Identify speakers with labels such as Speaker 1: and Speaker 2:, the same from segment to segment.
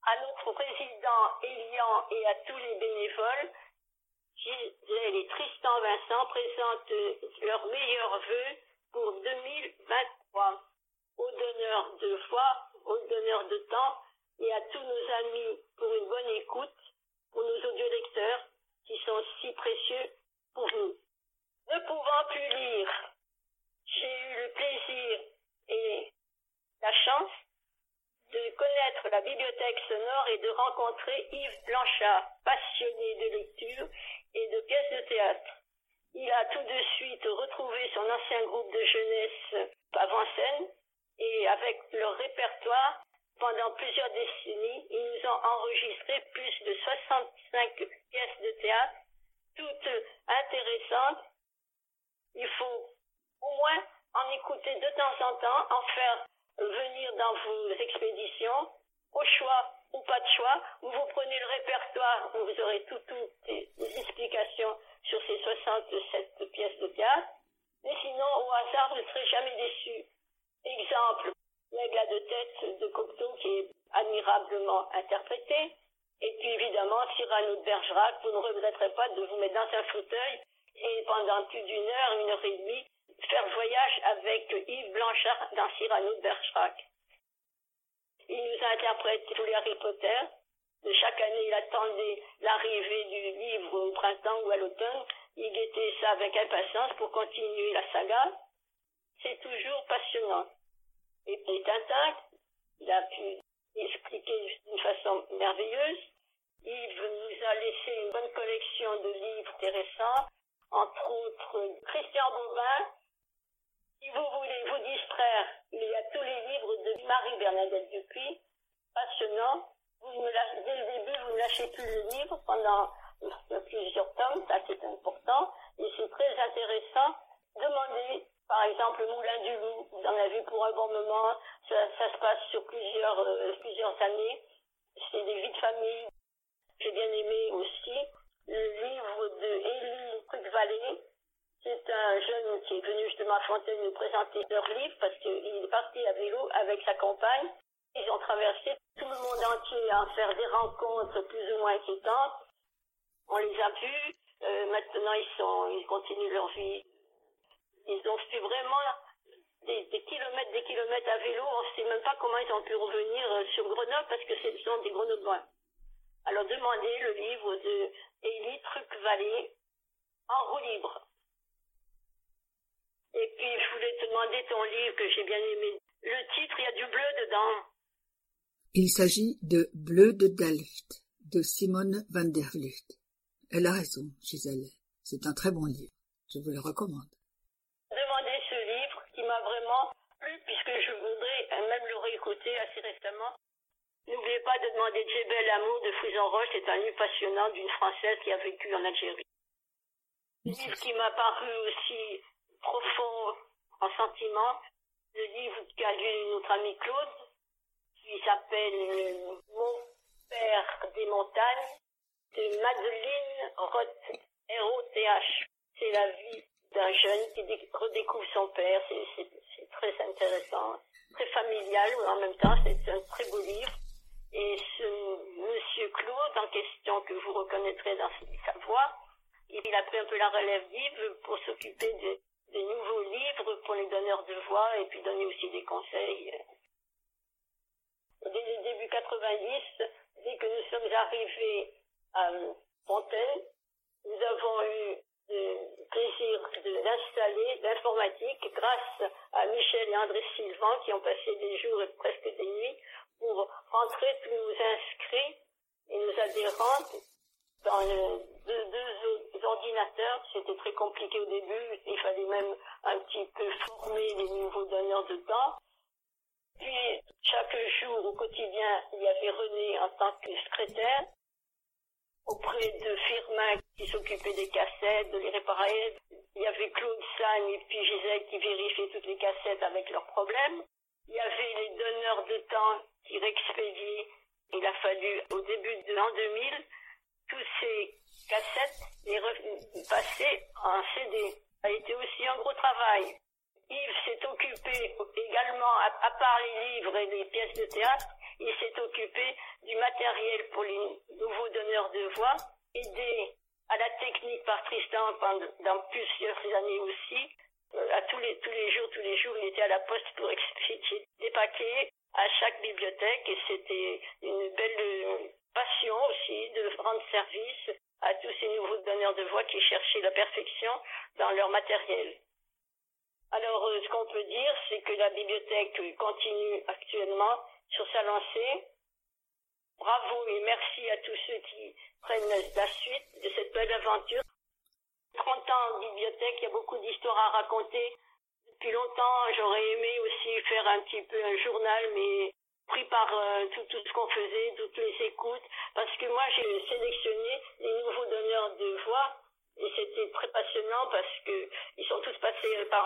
Speaker 1: À notre président Elian et à tous les bénévoles, Gisèle et Tristan Vincent présentent leurs meilleurs vœux pour 2023 aux donneurs de voix, aux donneurs de temps et à tous nos amis pour une bonne écoute, pour nos audiolecteurs qui sont si précieux pour nous. Ne pouvant plus lire, j'ai eu le plaisir et la chance de connaître la bibliothèque sonore et de rencontrer Yves Blanchard, passionné de lecture et de pièces de théâtre. Il a tout de suite retrouvé son ancien groupe de jeunesse avant-scène et avec leur répertoire, pendant plusieurs décennies, ils nous ont enregistré plus de 65 pièces de théâtre, toutes intéressantes. Il faut au moins en écouter de temps en temps, en faire venir dans vos expéditions, au choix ou pas de choix, où vous prenez le répertoire, où vous aurez toutes les explications sur ces 67 pièces de théâtre, mais sinon, au hasard, vous ne serez jamais déçus. Exemple, l'Aigle à deux têtes de Cocteau qui est admirablement interprété, et puis évidemment, Cyrano de Bergerac, vous ne regretterez pas de vous mettre dans un fauteuil et pendant plus d'une heure et demie, faire voyage avec Yves Blanchard dans Cyrano de Bergerac. Il nous interprète tous les Harry Potter. De chaque année, il attendait l'arrivée du livre au printemps ou à l'automne. Il guettait ça avec impatience pour continuer la saga. C'est toujours passionnant. Et Tintin, il a pu expliquer d'une façon merveilleuse. Yves nous a laissé une bonne collection de livres intéressants, entre autres Christian Bobin. Si vous voulez vous distraire, il y a tous les livres de Marie-Bernadette Dupuis, passionnant. Dès le début, vous ne lâchez plus le livre pendant plusieurs tomes, ça c'est important, et c'est très intéressant. Demandez, par exemple, Moulin du Loup, vous en avez pour un bon moment, ça se passe sur plusieurs années, c'est des vies de famille. J'ai bien aimé aussi le livre de Élie Truc-Vallée. C'est un jeune qui est venu justement à Fontaine nous présenter leur livre parce qu'il est parti à vélo avec sa compagne. Ils ont traversé tout le monde entier à faire des rencontres plus ou moins inquiétantes. On les a vus. Maintenant, ils continuent leur vie. Ils ont fait vraiment des kilomètres à vélo. On ne sait même pas comment ils ont pu revenir sur Grenoble parce que ce sont des Grenoblois. Alors, demandez le livre de Élie Truc-Vallée en roue libre. Et puis, je voulais te demander ton livre que j'ai bien aimé. Le titre, il y a du bleu dedans.
Speaker 2: Il s'agit de Bleu de Delft, de Simone van der Vlucht. Elle a raison, Gisèle. C'est un très bon livre. Je vous le recommande.
Speaker 1: Demandez ce livre qui m'a vraiment plu puisque je voudrais même le réécouter assez récemment. N'oubliez pas de demander Djebel Amour de Fouison-Roche. C'est un livre passionnant d'une Française qui a vécu en Algérie. Le livre qui m'a paru aussi profond en sentiment, le livre qu'a lu notre ami Claude, qui s'appelle Mon père des montagnes, de Madeleine Roth, R-O-T-H. C'est la vie d'un jeune qui redécouvre son père. C'est très intéressant, très familial en même temps. C'est un très beau livre. Et ce monsieur Claude, en question, que vous reconnaîtrez dans sa voix, il a pris un peu la relève d'Yves pour s'occuper des nouveaux livres pour les donneurs de voix et puis donner aussi des conseils. Dès le début 90, dès que nous sommes arrivés à Fontaine, nous avons eu le plaisir d'installer l'informatique grâce à Michel et André Sylvain qui ont passé des jours et presque des nuits pour rentrer tous nos inscrits et nos adhérents dans deux ordinateurs. C'était très compliqué au début, il fallait même un petit peu former les nouveaux donneurs de temps. Puis, chaque jour, au quotidien, il y avait René en tant que secrétaire, auprès de Firmin qui s'occupait des cassettes, de les réparer. Il y avait Claude Sagne et puis Gisèle qui vérifiaient toutes les cassettes avec leurs problèmes. Il y avait les donneurs de temps qui réexpédiaient. Il a fallu, au début de l'an 2000, tous ces cassettes les passer en CD. Ça a été aussi un gros travail. Yves s'est occupé également, à part les livres et les pièces de théâtre, il s'est occupé du matériel matériel pour les nouveaux donneurs de voix, aidé à la technique par Tristan dans plusieurs années aussi. Tous les jours, il était à la poste pour expliquer des paquets à chaque bibliothèque et c'était une belle passion aussi de rendre service à tous ces nouveaux donneurs de voix qui cherchaient la perfection dans leur matériel. Alors, ce qu'on peut dire, c'est que la bibliothèque continue actuellement sur sa lancée. Bravo et merci à tous ceux qui prennent la suite de cette belle aventure. 30 ans en bibliothèque, il y a beaucoup d'histoires à raconter. Depuis longtemps, j'aurais aimé aussi faire un petit peu un journal, mais pris par tout ce qu'on faisait, toutes les écoutes, parce que moi j'ai sélectionné les nouveaux donneurs de voix et c'était très passionnant parce que ils sont tous passés par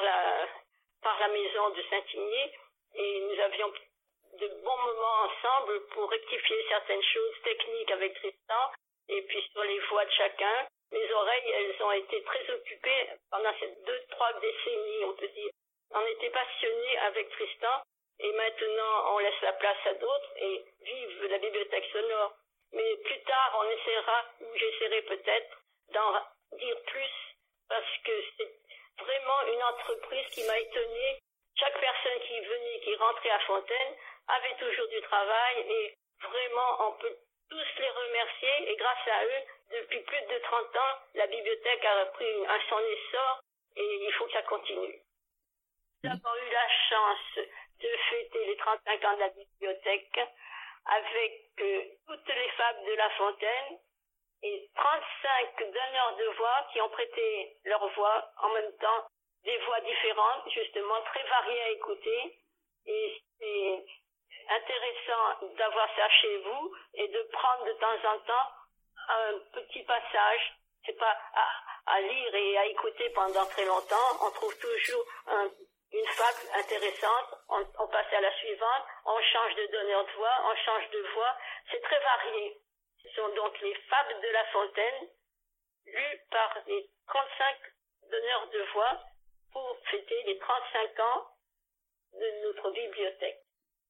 Speaker 1: la maison de Saint-Igné et nous avions de bons moments ensemble pour rectifier certaines choses techniques avec Tristan et puis sur les voix de chacun. Mes oreilles, elles ont été très occupées pendant ces 2-3 décennies, on peut dire. On était passionnés avec Tristan et maintenant on laisse la place à d'autres et vive la bibliothèque sonore. Mais plus tard, on essaiera, ou j'essaierai peut-être, d'en dire plus parce que c'est vraiment une entreprise qui m'a étonnée. Chaque personne qui venait, qui rentrait à Fontaine, avait toujours du travail et vraiment on peut tous les remercier et grâce à eux, depuis plus de 30 ans, la bibliothèque a pris son essor et il faut que ça continue. Nous avons eu la chance de fêter les 35 ans de la bibliothèque avec toutes les fables de La Fontaine et 35 donneurs de voix qui ont prêté leur voix en même temps, des voix différentes, justement très variées à écouter. Et c'est intéressant d'avoir ça chez vous et de prendre de temps en temps un petit passage. C'est pas à lire et à écouter pendant très longtemps. On trouve toujours une fable intéressante. On passe à la suivante. On change de donneur de voix. On change de voix. C'est très varié. Ce sont donc les fables de La Fontaine lues par les 35 donneurs de voix pour fêter les 35 ans de notre bibliothèque.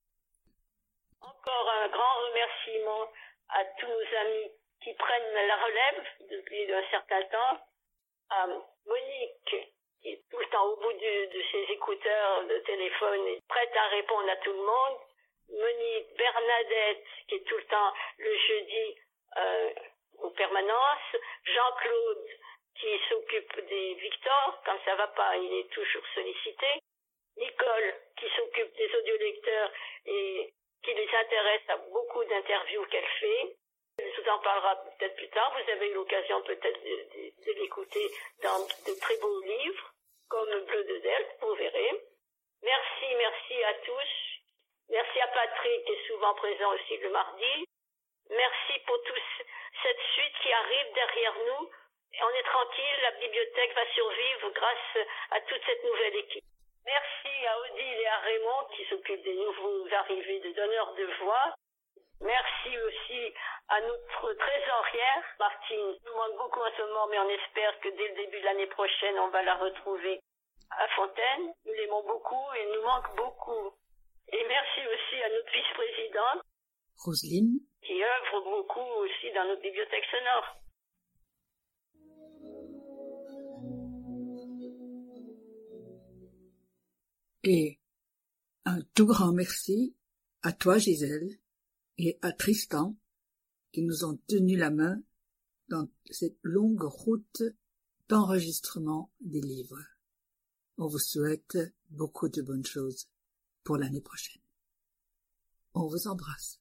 Speaker 1: Encore un grand remerciement à tous nos amis qui prennent la relève depuis un certain temps. À Monique, qui est tout le temps au bout de ses écouteurs de téléphone et prête à répondre à tout le monde. Monique, Bernadette, qui est tout le temps le jeudi aux permanences. Jean-Claude, qui s'occupe des Victor, quand ça va pas, il est toujours sollicité. Nicole, qui s'occupe des audiolecteurs et qui les intéresse à beaucoup d'interviews qu'elle fait. Elle vous en parlera peut-être plus tard. Vous avez eu l'occasion peut-être de l'écouter dans de très beaux livres, comme Bleu de Delft, vous verrez. Merci à tous. Merci à Patrick, qui est souvent présent aussi le mardi. Merci pour toute cette suite qui arrive derrière nous. On est tranquille, la bibliothèque va survivre grâce à toute cette nouvelle équipe. Merci à Odile et à Raymond qui s'occupent des nouveaux arrivés de donneurs de voix. Merci aussi à notre trésorière, Martine. Elle nous manque beaucoup en ce moment, mais on espère que dès le début de l'année prochaine, on va la retrouver à Fontaine. Nous l'aimons beaucoup et elle nous manque beaucoup. Et merci aussi à notre vice-présidente,
Speaker 2: Roselyne,
Speaker 1: qui œuvre beaucoup aussi dans notre bibliothèque sonore.
Speaker 2: Et un tout grand merci à toi, Gisèle, et à Tristan, qui nous ont tenu la main dans cette longue route d'enregistrement des livres. On vous souhaite beaucoup de bonnes choses pour l'année prochaine. On vous embrasse.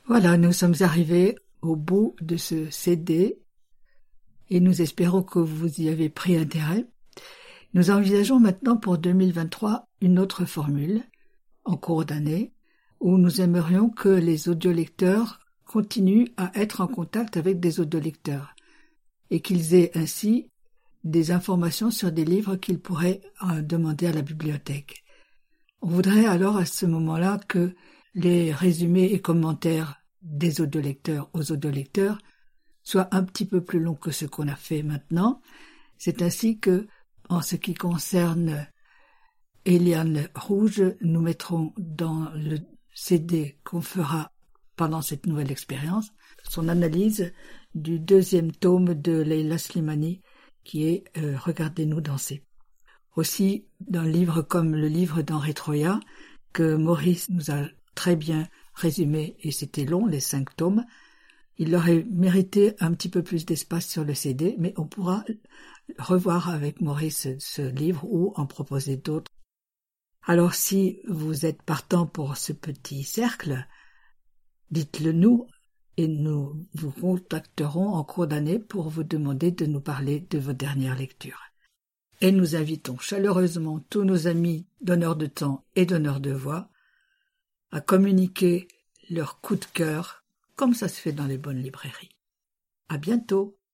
Speaker 2: Voilà, nous sommes arrivés au bout de ce CD et nous espérons que vous y avez pris intérêt. Nous envisageons maintenant pour 2023 une autre formule, en cours d'année, où nous aimerions que les audiolecteurs continuent à être en contact avec des audiolecteurs et qu'ils aient ainsi des informations sur des livres qu'ils pourraient demander à la bibliothèque. On voudrait alors à ce moment-là que les résumés et commentaires des audiolecteurs aux audiolecteurs soient un petit peu plus longs que ce qu'on a fait maintenant. C'est ainsi que, en ce qui concerne Eliane Rouge, nous mettrons dans le CD qu'on fera pendant cette nouvelle expérience son analyse du 2e tome de Leila Slimani qui est Regardez-nous danser. Aussi, dans le livre comme le livre d'Henri Troya, que Maurice nous a très bien résumé, et c'était long, les 5 tomes, il aurait mérité un petit peu plus d'espace sur le CD, mais on pourra revoir avec Maurice ce livre ou en proposer d'autres. Alors si vous êtes partant pour ce petit cercle, dites-le nous et nous vous contacterons en cours d'année pour vous demander de nous parler de vos dernières lectures. Et nous invitons chaleureusement tous nos amis donneurs de temps et donneurs de voix à communiquer leur coup de cœur comme ça se fait dans les bonnes librairies. À bientôt!